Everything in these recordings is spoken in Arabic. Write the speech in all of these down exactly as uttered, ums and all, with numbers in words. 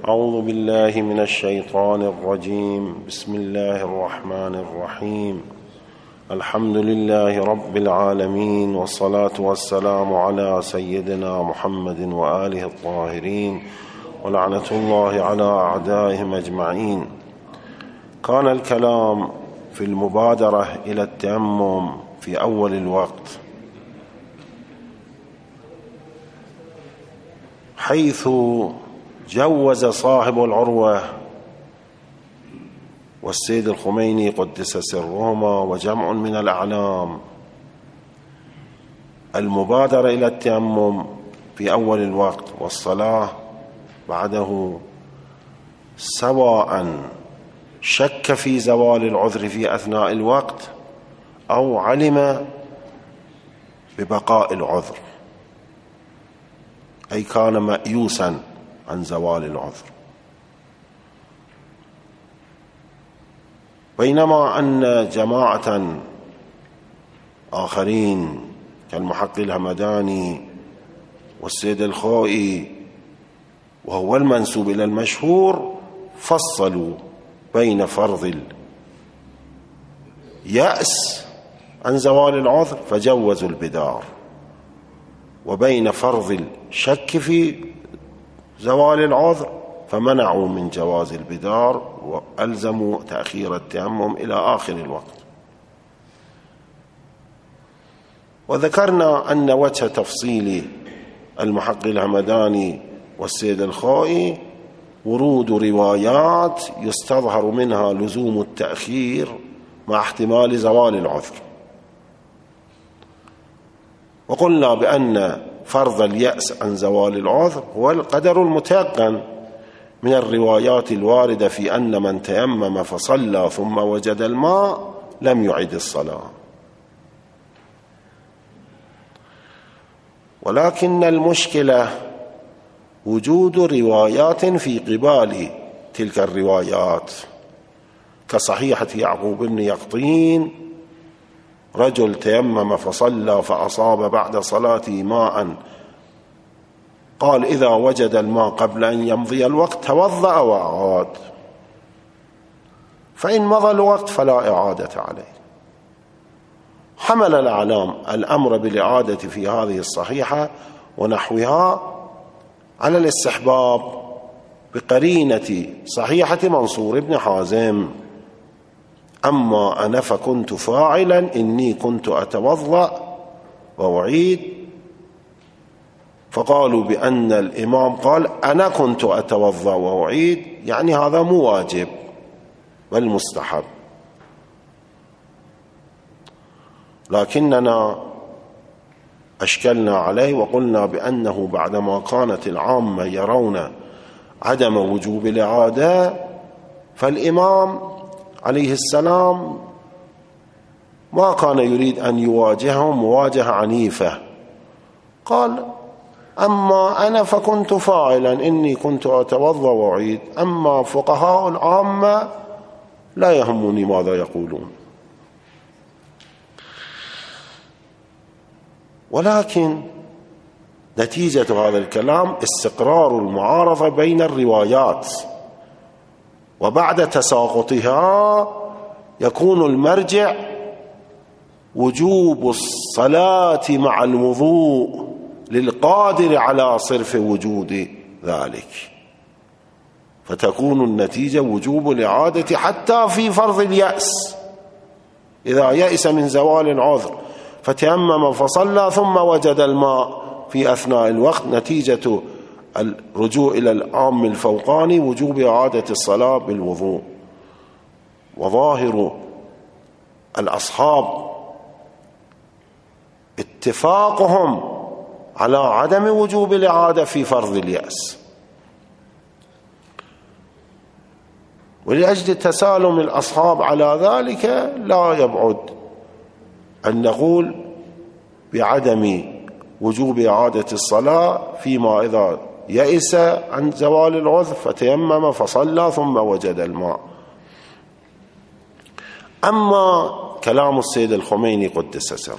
أعوذ بالله من الشيطان الرجيم. بسم الله الرحمن الرحيم. الحمد لله رب العالمين، والصلاة والسلام على سيدنا محمد وآله الطاهرين، ولعنة الله على أعدائهم أجمعين. كان الكلام في المبادرة إلى التيمم في أول الوقت، حيث جوز صاحب العروة والسيد الخميني قدس سرهما وجمع من الأعلام المبادرة إلى التيمم في أول الوقت والصلاة بعده، سواء شك في زوال العذر في أثناء الوقت أو علم ببقاء العذر، أي كان مأيوسا عن زوال العذر. بينما أن جماعة آخرين كالمحقق الهمداني والسيد الخوئي وهو المنسوب إلى المشهور فصلوا بين فرض اليأس عن زوال العذر فجوزوا البدار، وبين فرض الشك في زوال العذر فمنعوا من جواز البدار وألزموا تأخير التيمم إلى آخر الوقت. وذكرنا أن وجه تفصيل المحقق الهمداني والسيد الخوئي ورود روايات يستظهر منها لزوم التأخير مع احتمال زوال العذر، وقلنا بأن فرض اليأس عن زوال العذر هو القدر المتيقن من الروايات الواردة في أن من تيمم فصلى ثم وجد الماء لم يعد الصلاة. ولكن المشكلة وجود روايات في قبال تلك الروايات، كصحيحة يعقوب بن يقطين: رجل تيمم فصلى فأصاب بعد صلاته ماء، قال إذا وجد الماء قبل أن يمضي الوقت توضأ وأعاد، فإن مضى الوقت فلا إعادة عليه. حمل الأعلام الأمر بالإعادة في هذه الصحيحة ونحوها على الاستحباب بقرينة صحيحة منصور بن حازم: أما أنا فكنت فاعلا إني كنت أتوضأ وأعيد. فقالوا بأن الإمام قال أنا كنت أتوضأ وأعيد، يعني هذا مو واجب بل مستحب. لكننا أشكلنا عليه وقلنا بأنه بعدما كانت العامة يرون عدم وجوب الإعادة، فالإمام عليه السلام ما كان يريد أن يواجههم مواجهة عنيفة. قال أما أنا فكنت فاعلا إني كنت أتوضأ وأعيد، أما فقهاء العامة لا يهمني ماذا يقولون. ولكن نتيجة هذا الكلام استقرار المعارضة بين الروايات، وبعد تساقطها يكون المرجع وجوب الصلاة مع الوضوء للقادر على صرف وجود ذلك، فتكون النتيجة وجوب الإعادة حتى في فرض اليأس. إذا يأس من زوال العذر فتيمم فصلى ثم وجد الماء في أثناء الوقت، نتيجة الرجوع إلى العام الفوقاني وجوب إعادة الصلاة بالوضوء. وظاهر الأصحاب اتفاقهم على عدم وجوب الإعادة في فرض اليأس، ولأجل تسالم الأصحاب على ذلك لا يبعد أن نقول بعدم وجوب إعادة الصلاة فيما إذا يئس عن زوال العذر فتيمم فصلى ثم وجد الماء. أما كلام السيد الخميني قدس سره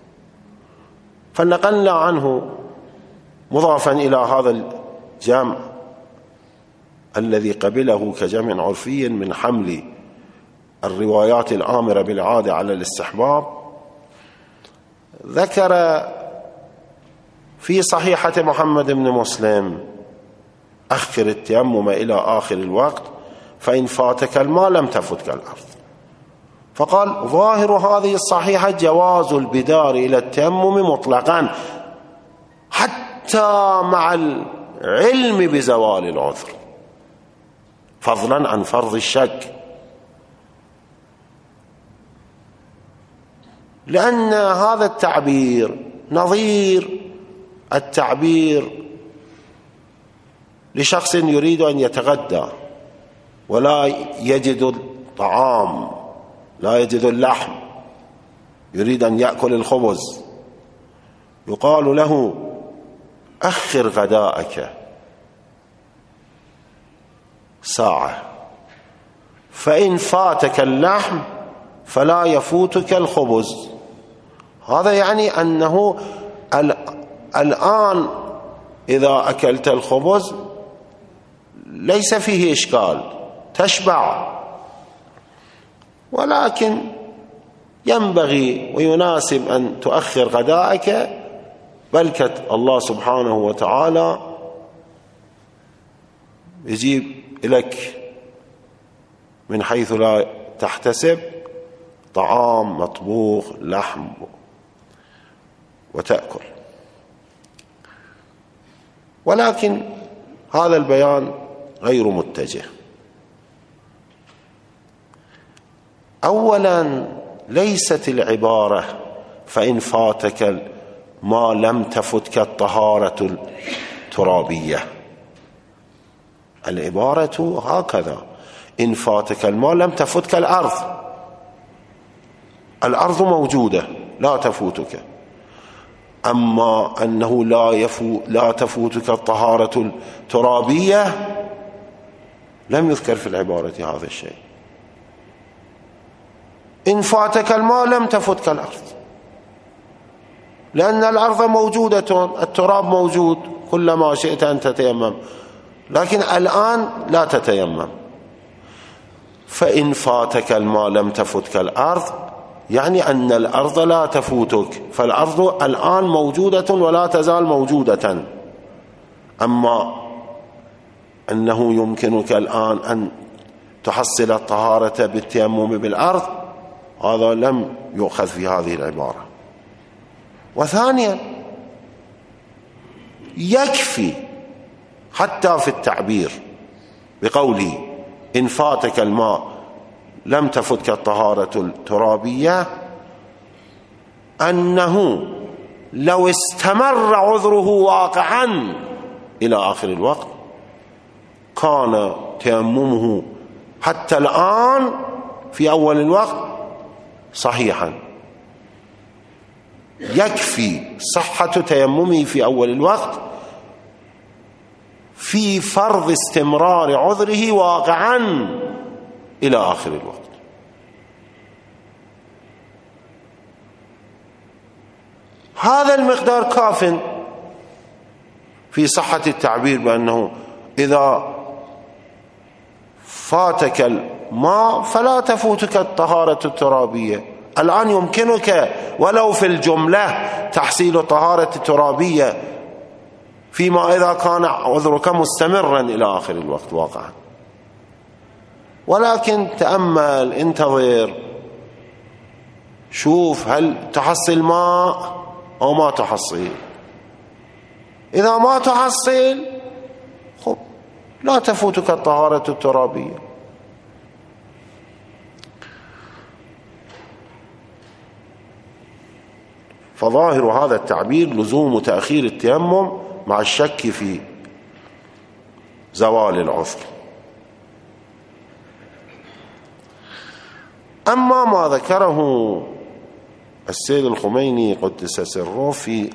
فنقلنا عنه مضافا إلى هذا الجامع الذي قبله كجمع عرفي من حمل الروايات الآمرة بالعادة على الاستحباب، ذكر في صحيحة محمد بن مسلم: أخر التيمم إلى آخر الوقت فإن فاتك الماء لم تفتك الأرض. فقال: ظاهر هذه الصحيحة جواز البدار إلى التيمم مطلقا حتى مع العلم بزوال العذر، فضلا عن فرض الشك، لأن هذا التعبير نظير التعبير لشخص يريد أن يتغدى ولا يجد الطعام، لا يجد اللحم، يريد أن يأكل الخبز، يقال له: أخر غداءك ساعة، فإن فاتك اللحم فلا يفوتك الخبز. هذا يعني أنه الآن إذا أكلت الخبز ليس فيه إشكال، تشبع، ولكن ينبغي ويناسب أن تؤخر غداءك، بلكة الله سبحانه وتعالى يجيب لك من حيث لا تحتسب طعام مطبوخ لحم وتأكل. ولكن هذا البيان غير متجه. أولا، ليست العبارة فإن فاتك ما لم تفتك الطهارة الترابية، العبارة هكذا: إن فاتك الماء لم تفتك الأرض. الأرض موجودة لا تفوتك، أما أنه لا, يفو لا تفوتك الطهارة الترابية لم يذكر في العبارة هذا الشيء. إن فاتك الماء لم تفتك الأرض، لأن الأرض موجودة، التراب موجود، كلما شئت أن تتيمم، لكن الآن لا تتيمم. فإن فاتك الماء لم تفتك الأرض يعني أن الأرض لا تفوتك، فالأرض الآن موجودة ولا تزال موجودة. أما أنه يمكنك الآن أن تحصل الطهارة بالتيمم بالأرض، هذا لم يؤخذ في هذه العبارة. وثانيا، يكفي حتى في التعبير بقوله إن فاتك الماء لم تفتك الطهارة الترابية أنه لو استمر عذره واقعا إلى آخر الوقت كان تيممه حتى الآن في أول الوقت صحيحا. يكفي صحة تيممه في أول الوقت في فرض استمرار عذره واقعا إلى آخر الوقت. هذا المقدار كاف في صحة التعبير بأنه إذا فاتك الماء فلا تفوتك الطهارة الترابية. الآن يمكنك ولو في الجملة تحصيل الطهارة الترابية فيما إذا كان عذرك مستمرا إلى آخر الوقت واقعا. ولكن تأمل، انتظر، شوف هل تحصل ماء أو ما تحصل. إذا ما تحصل خب لا تفوتك الطهارة الترابية. فظاهر هذا التعبير لزوم تأخير التيمم مع الشك في زوال العذر. أما ما ذكره السيد الخميني قدس سره في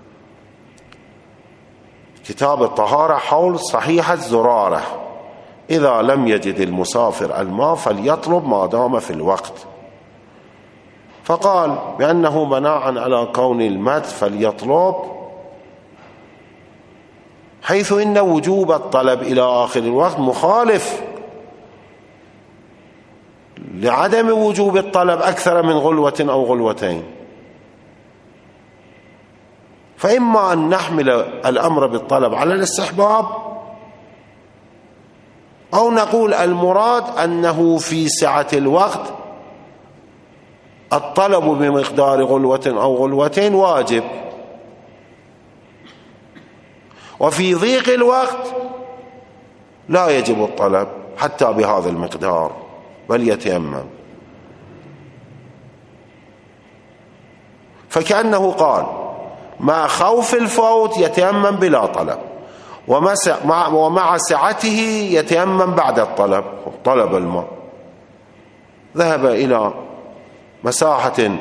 كتاب الطهارة حول صحيحة زرارة: إذا لم يجد المسافر الماء فليطلب ما دام في الوقت. فقال بأنه بناء على كون المد فليطلب حيث إن وجوب الطلب إلى آخر الوقت مخالف لعدم وجوب الطلب أكثر من غلوة أو غلوتين. فإما أن نحمل الأمر بالطلب على الاستحباب، أو نقول المراد أنه في سعة الوقت الطلب بمقدار غلوة أو غلوتين واجب، وفي ضيق الوقت لا يجب الطلب حتى بهذا المقدار بل يتيمم. فكأنه قال مع خوف الفوت يتيمم بلا طلب، ومع سعته يتيمم بعد الطلب. طلب الماء، ذهب إلى مساحة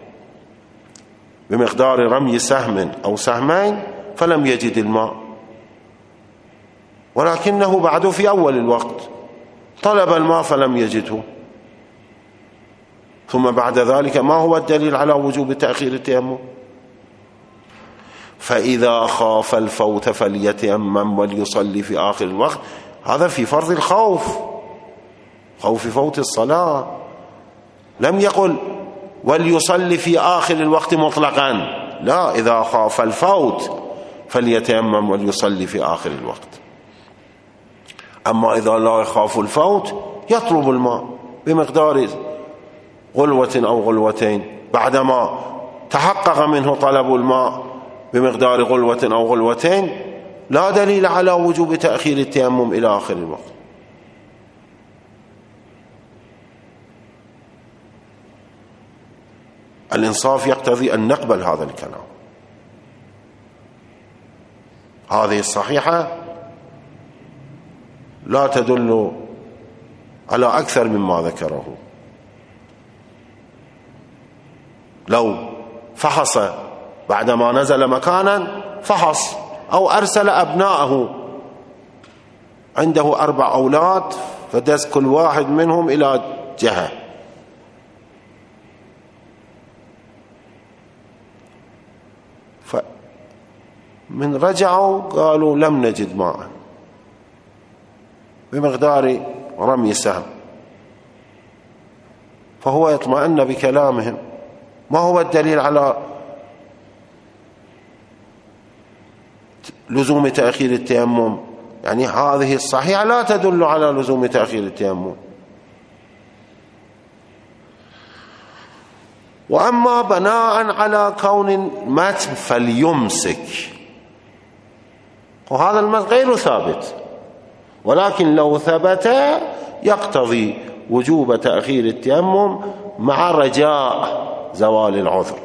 بمقدار رمي سهم أو سهمين فلم يجد الماء، ولكنه بعد في أول الوقت طلب الماء فلم يجده، ثم بعد ذلك ما هو الدليل على وجوب تأخير التيمم؟ فإذا خاف الفوت فليتيمم وليصلي في آخر الوقت. هذا في فرض الخوف، خوف فوت الصلاة. لم يقل وليصلي في آخر الوقت مطلقا، لا، إذا خاف الفوت فليتيمم وليصلي في آخر الوقت. أما إذا لا يخاف الفوت يطلب الماء بمقدار غلوة أو غلوتين، بعدما تحقق منه طلب الماء بمقدار غلوة أو غلوتين لا دليل على وجوب تأخير التيمم إلى آخر الوقت. الإنصاف يقتضي أن نقبل هذا الكلام. هذه الصحيحة لا تدل على أكثر مما ذكره. لو فحص بعدما نزل مكانا فحص، أو أرسل أبناءه، عنده أربع أولاد فدس كل واحد منهم إلى جهة، فمن رجعوا قالوا لم نجد ماء بمقدار رمي سهم، فهو يطمئن بكلامهم. ما هو الدليل على لزوم تأخير التيمم؟ يعني هذه الصحيحة لا تدل على لزوم تأخير التيمم. وأما بناء على كون متن فليمسك، وهذا المتن غير ثابت، ولكن لو ثبت يقتضي وجوب تأخير التيمم مع رجاء زوال العذر،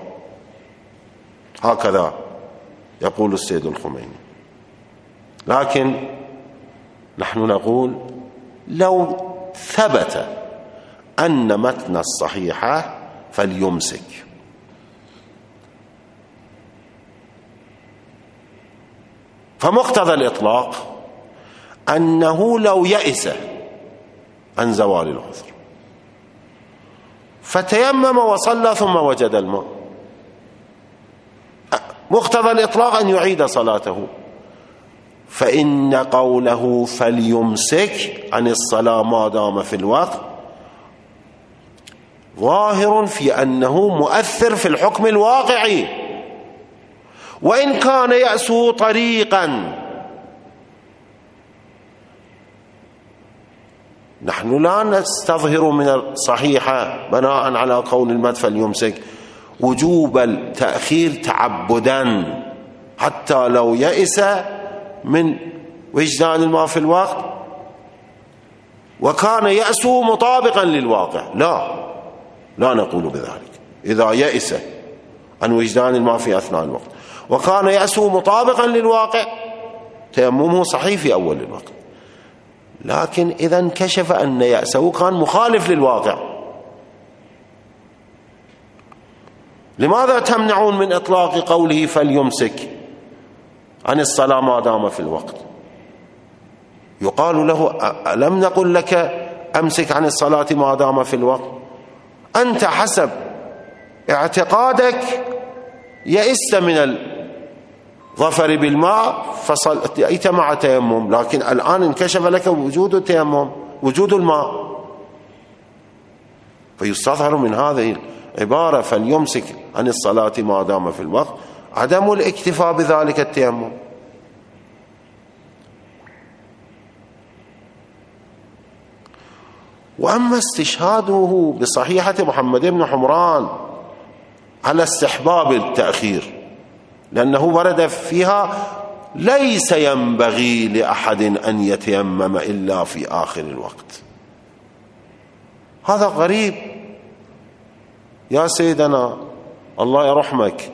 هكذا يقول السيد الخميني. لكن نحن نقول لو ثبت أن متن الصحيحة فليمسك، فمقتضى الإطلاق أنه لو يئس عن زوال العذر فتيمم وصلى ثم وجد الماء، مقتضى الإطلاق أن يعيد صلاته. فإن قوله فليمسك عن الصلاة ما دام في الوقت ظاهر في أنه مؤثر في الحكم الواقعي، وإن كان يأسه طريقا. نحن لا نستظهر من الصحيحة بناء على كون المد فليمسك وجوب التأخير تعبدا، حتى لو يئس من وجدان الماء في الوقت وكان يأسه مطابقا للواقع، لا لا نقول بذلك. إذا يئس عن وجدان الماء في أثناء الوقت وكان يأسه مطابقا للواقع تيممه صحيح في أول الوقت، لكن إذا انكشف أن يأسه كان مخالف للواقع، لماذا تمنعون من إطلاق قوله فليمسك عن الصلاة ما دام في الوقت؟ يقال له ألم نقل لك أمسك عن الصلاة ما دام في الوقت؟ أنت حسب اعتقادك يئست من ظفري بالماء فصلت مع تيمم، لكن الآن انكشف لك وجود التيمم، وجود الماء، فيستظهر من هذه العبارة فليمسك عن الصلاة ما دام في الوقت عدم الاكتفاء بذلك التيمم. وأما استشهاده بصحيحة محمد بن حمران على استحباب التأخير، لأنه ورد فيها ليس ينبغي لأحد أن يتيمم إلا في آخر الوقت، هذا غريب يا سيدنا الله يرحمك.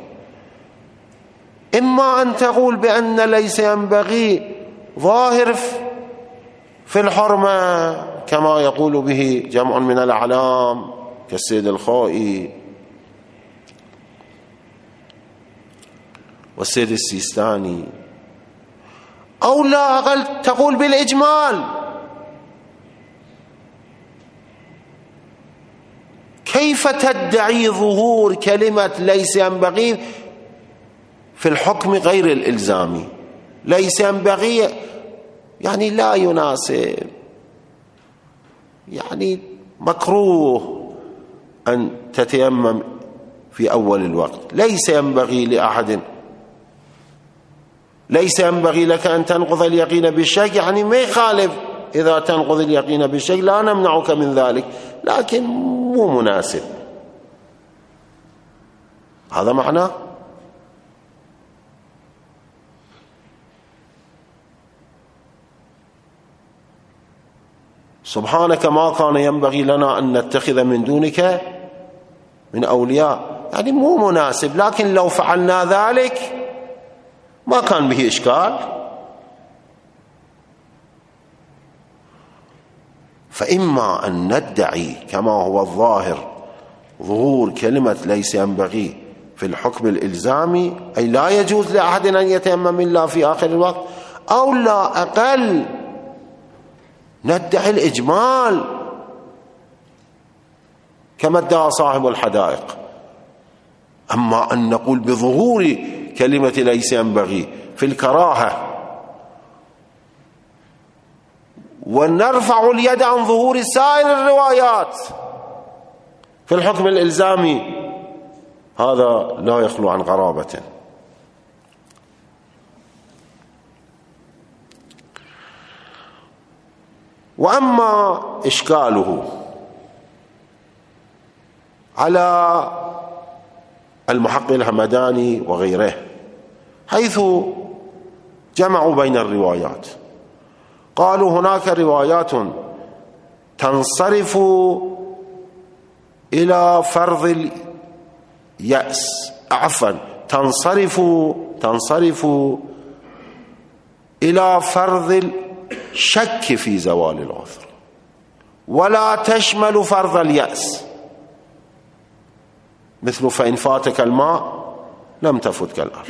إما أن تقول بأن ليس ينبغي ظاهر في الحرمة كما يقول به جمع من الأعلام كالسيد الخوئي والسيد السيستاني، أو لا أقل تقول بالإجمال. كيف تدعي ظهور كلمة ليس ينبغي في الحكم غير الإلزامي؟ ليس ينبغي يعني لا يناسب، يعني مكروه أن تتيمم في أول الوقت، ليس ينبغي لأحد، ليس ينبغي لك أن تنقض اليقين بالشك، يعني ما يخالف إذا تنقض اليقين بالشك لا نمنعك من ذلك، لكن مو مناسب، هذا معناه. سبحانك ما كان ينبغي لنا أن نتخذ من دونك من أولياء، يعني مو مناسب، لكن لو فعلنا ذلك ما كان به إشكال. فإما أن ندعي كما هو الظاهر ظهور كلمة ليس ينبغي في الحكم الإلزامي، أي لا يجوز لأحد أن يتيمم إلا في آخر الوقت، أو لا أقل ندعي الإجمال كما ادعى صاحب الحدائق. أما أن نقول بظهور كلمة ليس ينبغي في الكراهة ونرفع اليد عن ظهور سائر الروايات في الحكم الإلزامي، هذا لا يخلو عن غرابة. وأما إشكاله على المحقق الهمداني وغيره حيث جمعوا بين الروايات، قالوا هناك روايات تنصرف إلى فرض اليأس، عفوا تنصرف تنصرف إلى فرض الشك في زوال العذر، ولا تشمل فرض اليأس، مثل فإن فاتك الماء لم تفتك الأرض.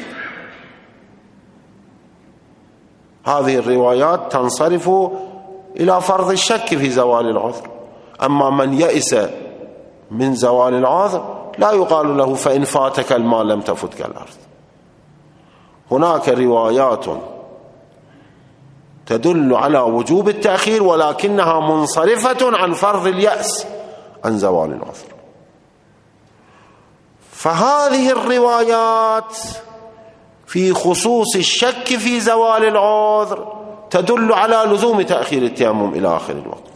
هذه الروايات تنصرف إلى فرض الشك في زوال العذر، أما من يئس من زوال العذر لا يقال له فإن فاتك الماء لم تفتك الأرض. هناك روايات تدل على وجوب التأخير ولكنها منصرفة عن فرض اليأس عن زوال العذر، فهذه الروايات في خصوص الشك في زوال العذر تدل على لزوم تأخير التيمم إلى آخر الوقت،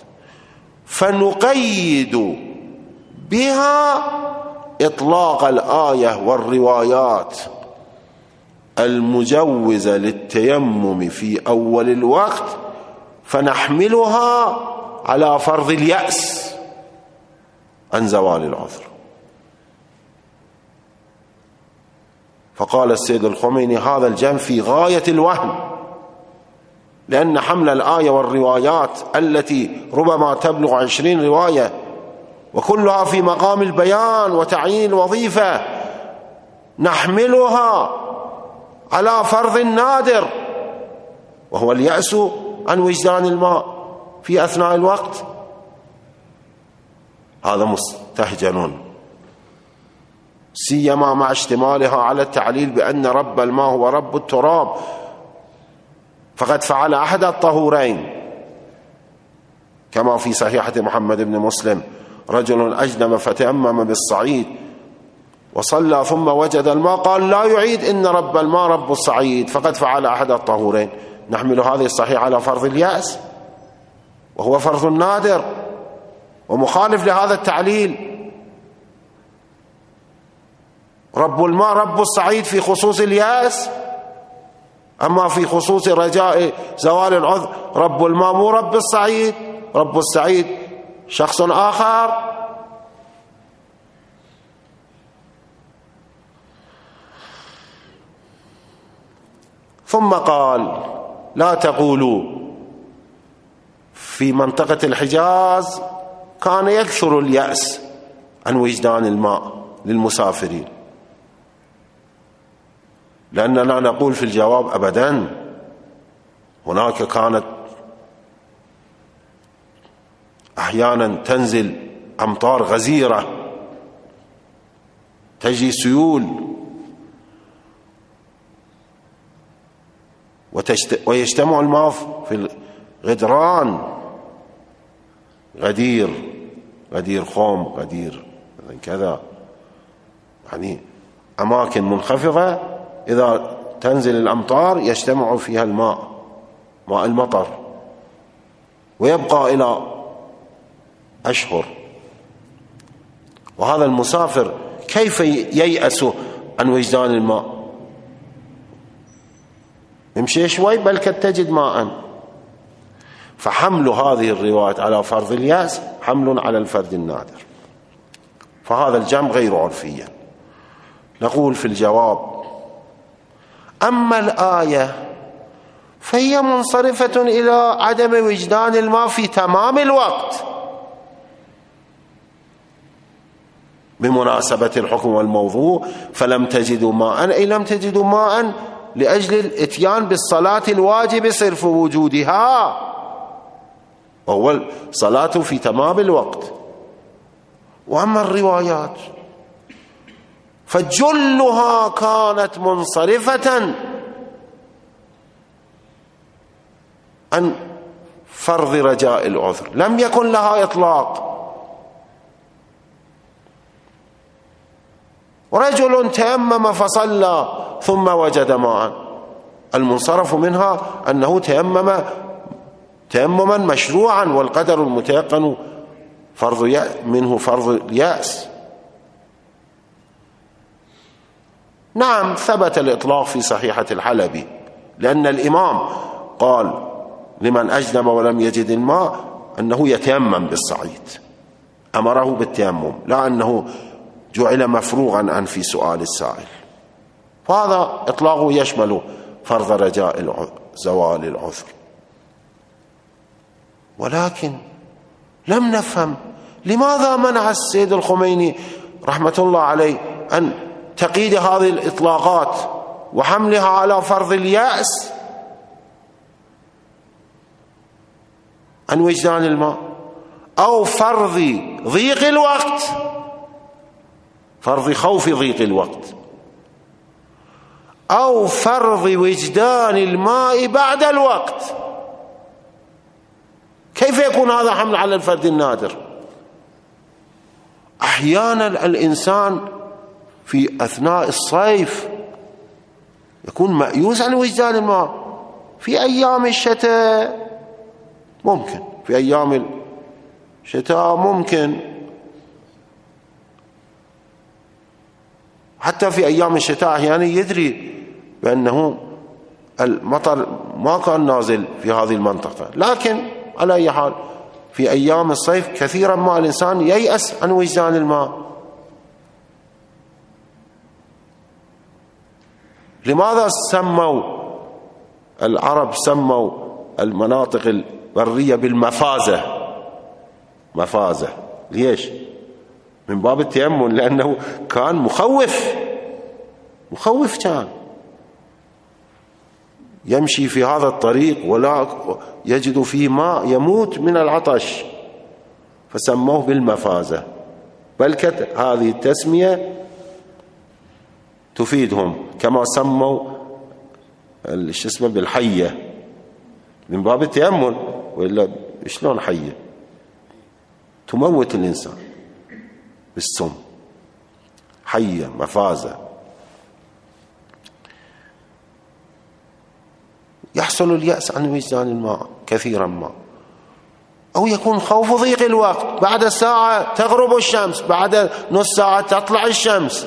فنقيد بها إطلاق الآية والروايات المجوزة للتيمم في أول الوقت، فنحملها على فرض اليأس عن زوال العذر. فقال السيد الخميني هذا الجمع في غاية الوهم، لأن حمل الآية والروايات التي ربما تبلغ عشرين رواية وكلها في مقام البيان وتعيين الوظيفة نحملها على فرض نادر وهو اليأس عن وجدان الماء في أثناء الوقت، هذا مستهجن. سيما مع اشتمالها على التعليل بأن رب الماء هو رب التراب، فقد فعل أحد الطهورين كما في صحيحة محمد بن مسلم: رجل أجنب فتيمم بالصعيد وصلى ثم وجد الماء قال لا يعيد إن رب الماء رب الصعيد، فقد فعل أحد الطهورين. نحمل هذه الصحيحة على فرض اليأس، وهو فرض نادر ومخالف لهذا التعليل. رب الماء رب الصعيد في خصوص اليأس، أما في خصوص رجاء زوال العذر رب الماء مو رب الصعيد، رب الصعيد شخص آخر. ثم قال: لا تقولوا في منطقة الحجاز كان يكثر اليأس عن وجدان الماء للمسافرين، لأننا نقول في الجواب أبدا، هناك كانت أحيانا تنزل أمطار غزيرة، تجي سيول ويجتمع الماء في الغدران، غدير غدير خوم، غدير كذا، يعني أماكن منخفضة إذا تنزل الأمطار يجتمع فيها الماء، ماء المطر، ويبقى إلى أشهر. وهذا المسافر كيف ييأس عن وجدان الماء؟ يمشي شوي بل قد تجد ماء. فحمل هذه الروايات على فرض اليأس حمل على الفرد النادر، فهذا الجمع غير عرفيا. نقول في الجواب: أما الآية فهي منصرفة إلى عدم وجدان الماء في تمام الوقت بمناسبة الحكم والموضوع، فلم تجدوا ماء أي لم تجدوا ماء لأجل الاتيان بالصلاة الواجب صرف وجودها، وهو الصلاة في تمام الوقت. وأما الروايات فجلها كانت منصرفة عن فرض رجاء العذر، لم يكن لها إطلاق. ورجل تيمم فصلى ثم وجد ماء، المنصرف منها أنه تيمم تيمما مشروعا، والقدر المتيقن فرض منه فرض اليأس. نعم ثبت الإطلاق في صحيحة الحلبي، لأن الإمام قال لمن أجنب ولم يجد الماء أنه يتيمم بالصعيد، أمره بالتيمم، لا أنه جعل مفروغا عن في سؤال السائل. فهذا إطلاقه يشمل فرض رجاء زوال العذر. ولكن لم نفهم لماذا منع السيد الخميني رحمة الله عليه أن تقييد هذه الإطلاقات وحملها على فرض اليأس عن وجدان الماء، أو فرض ضيق الوقت، فرض خوف ضيق الوقت، أو فرض وجدان الماء بعد الوقت. كيف يكون هذا حمل على الفرد النادر؟ أحيانا الإنسان في أثناء الصيف يكون مأيوس عن وجدان الماء، في أيام الشتاء ممكن، في أيام الشتاء ممكن، حتى في أيام الشتاء أحيانا يدري بأنه المطر ما كان نازل في هذه المنطقة، لكن على أي حال في أيام الصيف كثيرا ما الإنسان ييأس عن وجدان الماء. لماذا سموا العرب سموا المناطق البرية بالمفازة؟ مفازة ليش؟ من باب التيمم، لأنه كان مخوف مخوف كان يمشي في هذا الطريق ولا يجد فيه ماء يموت من العطش، فسموه بالمفازة. بل هذه التسمية تفيدهم، كما سموا شو اسمه بالحية من باب التيمم، وإلا شلون حية تموت الإنسان بالسم، حية مفازة. يحصل اليأس عن وجدان الماء كثيرا ما، أو يكون خوف ضيق الوقت، بعد ساعة تغرب الشمس، بعد نص ساعة تطلع الشمس،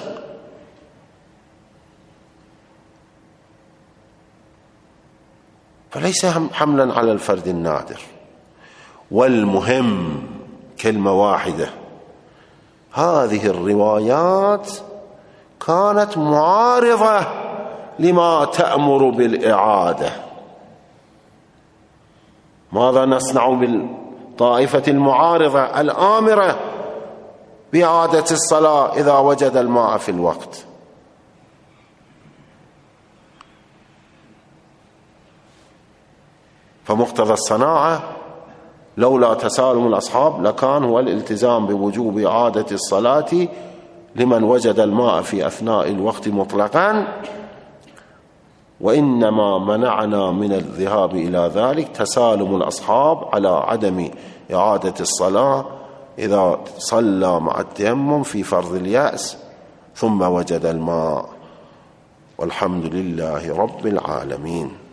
فليس حملا على الفرد النادر. والمهم كلمة واحدة، هذه الروايات كانت معارضة لما تأمر بالإعادة. ماذا نصنع بالطائفة المعارضة الآمرة بإعادة الصلاة إذا وجد الماء في الوقت؟ فمقتضى الصناعة لولا تسالم الأصحاب لكان هو الالتزام بوجوب إعادة الصلاة لمن وجد الماء في أثناء الوقت مطلقا، وإنما منعنا من الذهاب إلى ذلك تسالم الأصحاب على عدم إعادة الصلاة إذا صلى مع التيمم في فرض اليأس ثم وجد الماء. والحمد لله رب العالمين.